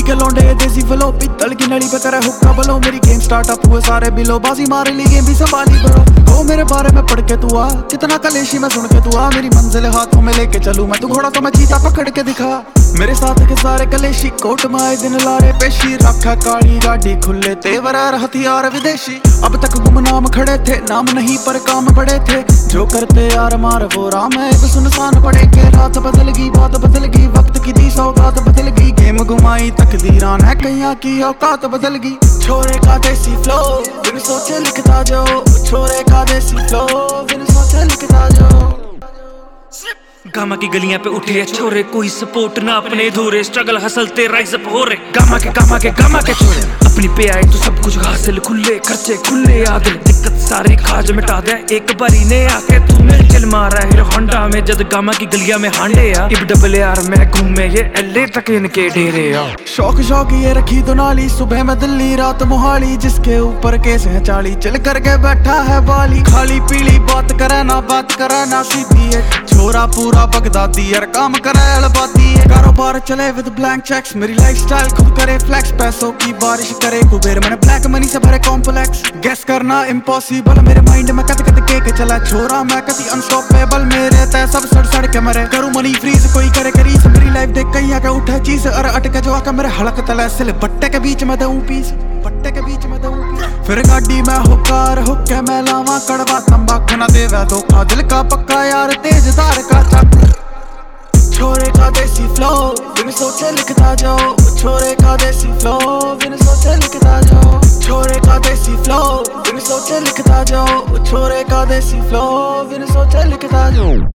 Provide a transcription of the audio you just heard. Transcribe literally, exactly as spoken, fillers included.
के लौंडे ये देसी फ्लो, पित्तल की नली पे करे हुक्का बलो। मेरी गेम स्टार्टअप हुए सारे बिलो, बाजी मार ली गेम भी संभाली ब्रो। ओ मेरे बारे में पढ़ के तू आ, कितना कलेशी मैं सुन के तू आ। मेरी मंजिल हाथों में लेके चलूं मैं, तू घोड़ा तो मैं चीता पकड़ के दिखा। मेरे साथ के सारे कलेशी कोट में आए दिन लारे पेशी। रखा काली गाड़ी खुले तेवर हथियार विदेशी। अब तक गुमनाम खड़े थे, नाम नहीं पर काम बड़े थे। जो करते यार मार वो राम है, अब सुनसान पड़े के। रात बदल गई बात बदल गई, वक्त की दी सौगात बदल गई। गेम घुमाई तकदीरान है कहीं की औकात बदल गई। छोरे का देसी फ्लो बिन सोचे लिखता जाओ, छोरे का देसी फ्लो बिन सोचे लिखता जाओ। गामा की गलियां पे उठे छोरे, कोई सपोर्ट ना अपने धोरे। स्ट्रगल हसलते राइज अप हो रहे, गामा के गामा के गामा के छोरे। अपनी पे आए तो सब कुछ हासिल, खुले खर्चे खुले आदिल। दिक्कत सारी खाज मिटा दे एक बारी ने आके तू मिल चल मारा है होंडा में। जद गामा की गलियां में हांडे आ, इब डबल यार मैं घूमे ये एले तक इनके डेरे आ। शौक शौक ये रखी दुनाली, सुबह में दिल्ली रात मोहाली। जिसके ऊपर केस है चाली, चल करके बैठा है बाली। खाली पीली बात करे ना बात करे ना सीधी है, छोरा पूरा बगदादी यार काम करे अलबादी है। कारोबार चले विद ब्लैंक चेक्स, मेरी लाइफस्टाइल खुद करे फ्लेक्स। पैसों की बारिश करे कुबेर, मैंने ब्लैक मनी से भरे कॉम्प्लेक्स। गेस करना इम्पॉसिबल, मेरे माइंड में कद कद के, के चला छोरा मैं कभी अनस्टॉपेबल। मेरे तय सब सड़ सड़ के मरे, करूं मनी फ्रीज कोई करे करीस। मेरी लाइफ देख कहीं आके उठे चीज और अटके जो आके मेरे हलक तले। सिल बट्टे के बीच में दूं पीस, बट्टे के बीच में दूं पीस। फिर गाड़ी में हुक्कार हुक्के मैं लावा कड़वा, तंबाकू ना देवे धोखा। दिल का पक्का यार तेजदार का चक। छोरे का देसी फ्लो बिन सोचे लिखता जाओ, छोरे का देसी फ्लो बिन सोचे लिखता जाओ। छोरे का देसी फ्लो बिन सोचे लिखता जाओ, छोरे का देसी फ्लो बिन सोचे लिखता जाओ।